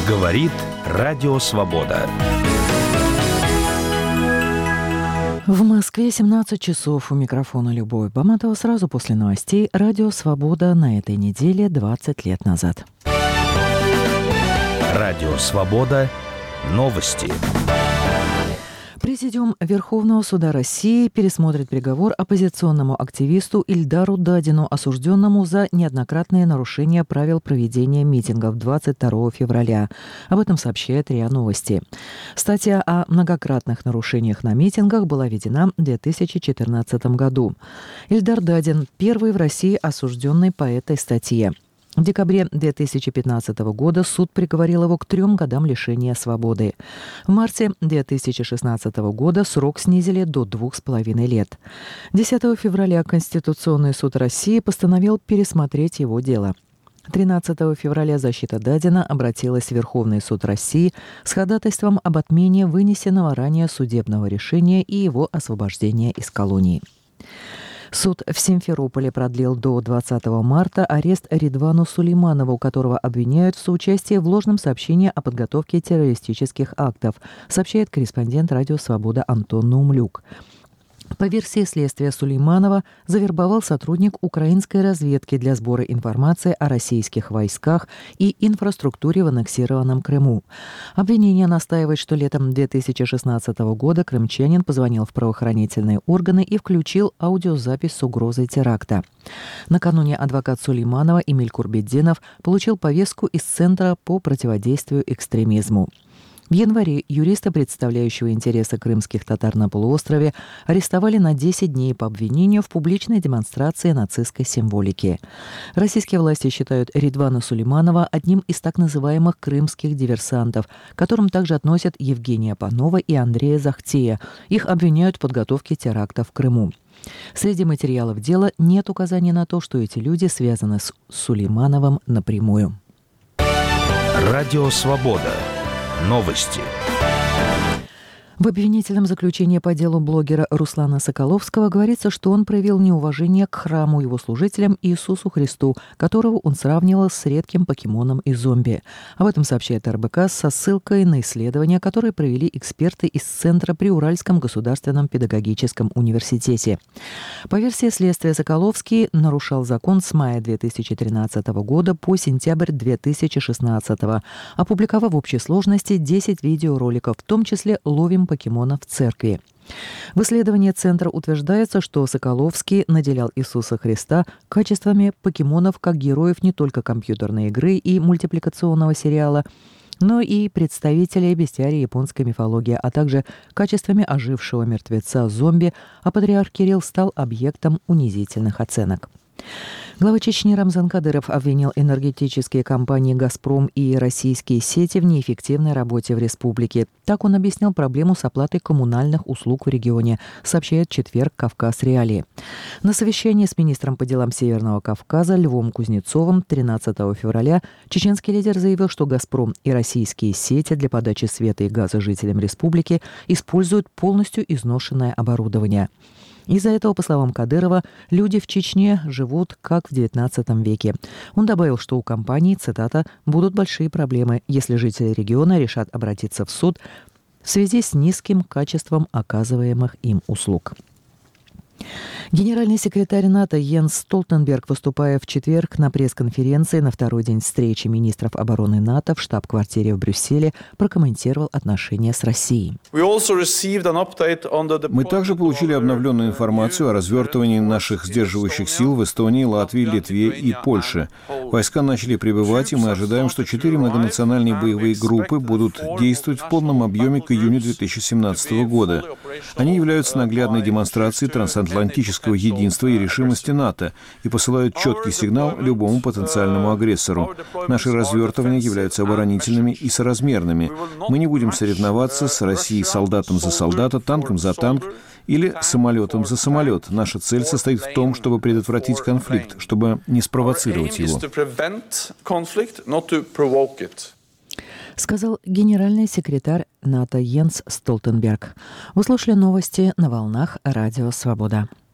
Говорит Радио Свобода. В Москве 17 часов. У микрофона Любовь Баматова. Сразу после новостей Радио Свобода на этой неделе 20 лет назад. Радио Свобода. Новости. Президиум Верховного суда России пересмотрит приговор оппозиционному активисту Ильдару Дадину, осужденному за неоднократные нарушения правил проведения митингов 22 февраля. Об этом сообщает РИА Новости. Статья о многократных нарушениях на митингах была введена в 2014 году. Ильдар Дадин – первый в России осужденный по этой статье. В декабре 2015 года суд приговорил его к 3 годам лишения свободы. В марте 2016 года срок снизили до 2,5 лет. 10 февраля Конституционный суд России постановил пересмотреть его дело. 13 февраля защита Дадина обратилась в Верховный суд России с ходатайством об отмене вынесенного ранее судебного решения и его освобождения из колонии. Суд в Симферополе продлил до 20 марта арест Ридвану Сулейманову, которого обвиняют в соучастии в ложном сообщении о подготовке террористических актов, сообщает корреспондент Радио Свобода Антон Наумлюк. По версии следствия, Сулейманова завербовал сотрудник украинской разведки для сбора информации о российских войсках и инфраструктуре в аннексированном Крыму. Обвинение настаивает, что летом 2016 года крымчанин позвонил в правоохранительные органы и включил аудиозапись с угрозой теракта. Накануне адвокат Сулейманова Эмиль Курбетдинов получил повестку из Центра по противодействию экстремизму. В январе юриста, представляющего интересы крымских татар на полуострове, арестовали на 10 дней по обвинению в публичной демонстрации нацистской символики. Российские власти считают Ридвана Сулейманова одним из так называемых крымских диверсантов, к которым также относят Евгения Панова и Андрея Захтея. Их обвиняют в подготовке теракта в Крыму. Среди материалов дела нет указаний на то, что эти люди связаны с Сулеймановым напрямую. Радио Свобода. Новости. В обвинительном заключении по делу блогера Руслана Соколовского говорится, что он проявил неуважение к храму, его служителям Иисусу Христу, которого он сравнивал с редким покемоном и зомби. Об этом сообщает РБК со ссылкой на исследования, которые провели эксперты из Центра при Уральском государственном педагогическом университете. По версии следствия, Соколовский нарушал закон с мая 2013 года по сентябрь 2016, опубликовав в общей сложности 10 видеороликов, в том числе «Ловим покемона в церкви». В исследовании Центра утверждается, что Соколовский наделял Иисуса Христа качествами покемонов как героев не только компьютерной игры и мультипликационного сериала, но и представителей бестиария японской мифологии, а также качествами ожившего мертвеца-зомби, а патриарх Кирилл стал объектом унизительных оценок. Глава Чечни Рамзан Кадыров обвинил энергетические компании «Газпром» и российские сети в неэффективной работе в республике. Так он объяснил проблему с оплатой коммунальных услуг в регионе, сообщает в четверг «Кавказ Реалии». На совещании с министром по делам Северного Кавказа Львом Кузнецовым 13 февраля чеченский лидер заявил, что «Газпром» и российские сети для подачи света и газа жителям республики используют полностью изношенное оборудование. Из-за этого, по словам Кадырова, люди в Чечне живут как в XIX веке. Он добавил, что у компаний, цитата, «будут большие проблемы, если жители региона решат обратиться в суд в связи с низким качеством оказываемых им услуг». Генеральный секретарь НАТО Йенс Столтенберг, выступая в четверг на пресс-конференции на второй день встречи министров обороны НАТО в штаб-квартире в Брюсселе, прокомментировал отношения с Россией. Мы также получили обновленную информацию о развертывании наших сдерживающих сил в Эстонии, Латвии, Литве и Польше. Войска начали прибывать, и мы ожидаем, что 4 многонациональные боевые группы будут действовать в полном объеме к июню 2017 года. Они являются наглядной демонстрацией трансатлантического единства и решимости НАТО и посылают четкий сигнал любому потенциальному агрессору. Наши развертывания являются оборонительными и соразмерными. Мы не будем соревноваться с Россией солдатом за солдата, танком за танк или самолетом за самолет. Наша цель состоит в том, чтобы предотвратить конфликт, чтобы не спровоцировать его. Сказал генеральный секретарь НАТО Йенс Столтенберг. Вы слушали новости на волнах Радио Свобода.